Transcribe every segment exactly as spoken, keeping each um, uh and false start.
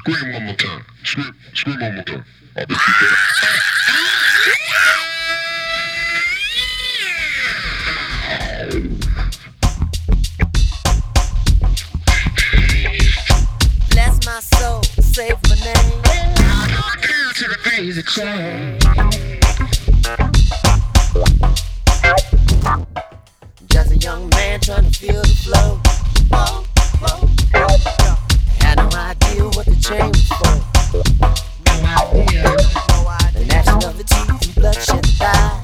Scream one more time. Scream, scream one more time. I bet you better. Bless my soul, save my name. Down to the crazy train. Just a young man trying to feel the flow. Whoa, whoa, whoa. Had no idea what the chain was for. No idea. No idea. The gnashing of the teeth and bloodshed thighs.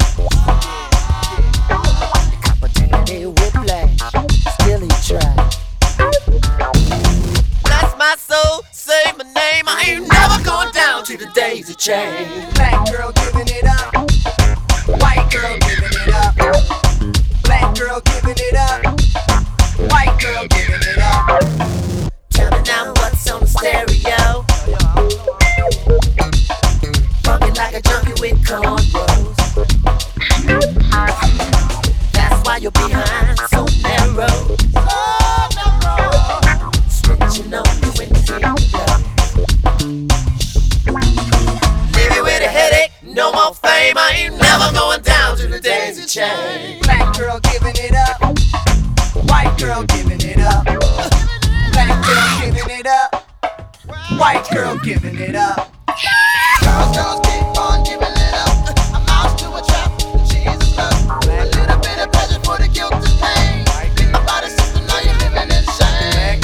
The opportunity whiplash. Still he tried. Bless my soul, save my name. I ain't never going down to the daisy chain. Black girl giving it up. White girl giving it up. Black girl giving it up. White girl giving it up. Tell me now what's on the stereo. Funky like a junkie with cornrows. That's why you're behind so narrow. Switching on you when you feel love. Leave you with a headache, no more fame. I ain't never going down to the daisy chain. Black girl giving it up. White girl giving it up. Black girl giving it up. White girl giving it up. Girls, girls keep on giving it up. A mouse to a trap, Jesus love. A little bit of pleasure for the guilt and pain. Think about it, sister, now you're living in shame.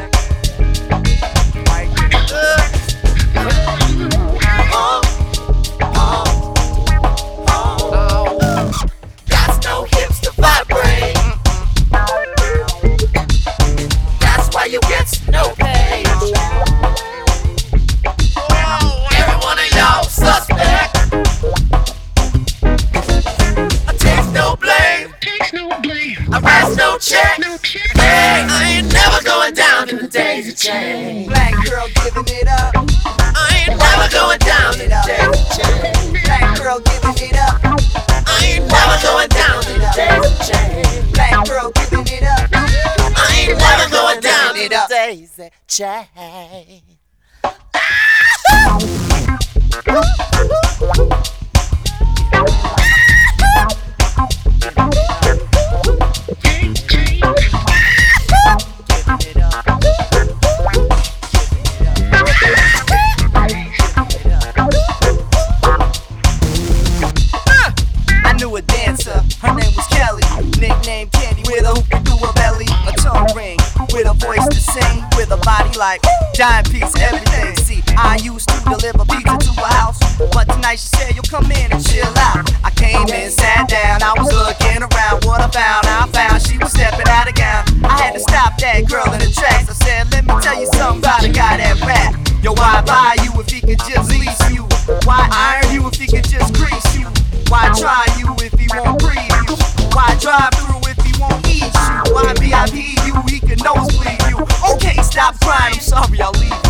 Oh, oh, oh. Got no hips to vibrate. That's why you get no pay. Every one of y'all suspect. I take no blame. Takes no blame. I write no check. No check. Hey, I ain't never going down to the daisy chain. Black girl giving it up. I ain't never going down to the daisy chain. Black girl giving it up. I ain't never going down to the daisy chain. Black girl giving it up. I ain't never going down to It the up. daisy chain. I knew a dancer, her name was Kelly. Nicknamed Candy with a hoop through her belly. A tongue ring, with a voice to sing. With a body like giant piece of everything. See, I used to deliver pizza to her house, but tonight she said, you'll come in and chill out. I came in, sat down, I was looking around. What I found, I found she was stepping out of gown. I had to stop that girl in the tracks. I said, let me tell you something about a guy that rap. Yo, why buy you if he could just lease you? Why iron you if he could just grease you? Why try you if he won't breathe you? Why drive through if he won't eat you? Why V I P you, he can nosebleed you? Okay, stop crying, I'm sorry, I'll leave you.